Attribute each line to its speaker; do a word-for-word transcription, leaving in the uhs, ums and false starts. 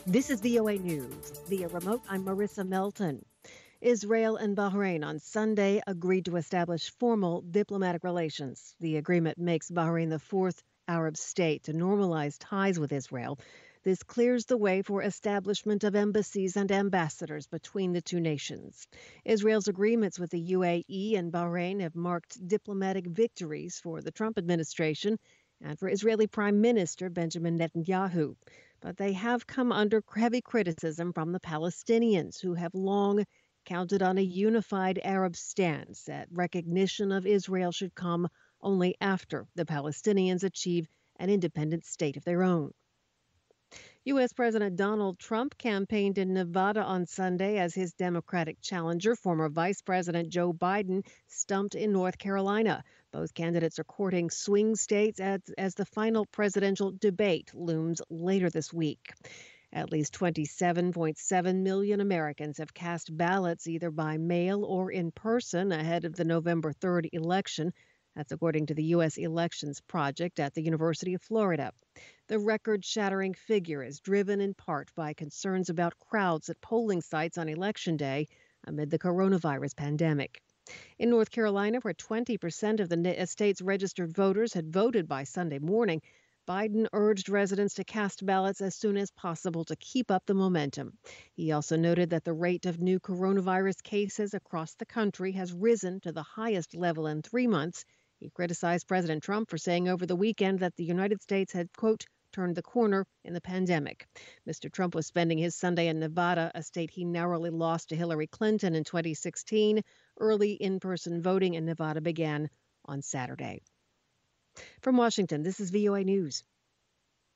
Speaker 1: This is V O A News. Via remote, I'm Marissa Melton. Israel and Bahrain on Sunday agreed to establish formal diplomatic relations. The agreement makes Bahrain the fourth Arab state to normalize ties with Israel. This clears the way for establishment of embassies and ambassadors between the two nations. Israel's agreements with the U A E and Bahrain have marked diplomatic victories for the Trump administration and for Israeli Prime Minister Benjamin Netanyahu. But they have come under heavy criticism from the Palestinians, who have long counted on a unified Arab stance that recognition of Israel should come only after the Palestinians achieve an independent state of their own. U S. President Donald Trump campaigned in Nevada on Sunday as his Democratic challenger, former Vice President Joe Biden, stumped in North Carolina. Both candidates are courting swing states as, as the final presidential debate looms later this week. At least twenty-seven point seven million Americans have cast ballots either by mail or in person ahead of the November third election. That's according to the U S. Elections Project at the University of Florida. The record-shattering figure is driven in part by concerns about crowds at polling sites on Election Day amid the coronavirus pandemic. In North Carolina, where twenty percent of the state's registered voters had voted by Sunday morning, Biden urged residents to cast ballots as soon as possible to keep up the momentum. He also noted that the rate of new coronavirus cases across the country has risen to the highest level in three months. He criticized President Trump for saying over the weekend that the United States had, quote, turned the corner in the pandemic. Mister Trump was spending his Sunday in Nevada, a state he narrowly lost to Hillary Clinton in twenty sixteen. Early in-person voting in Nevada began on Saturday. From Washington, this is V O A News.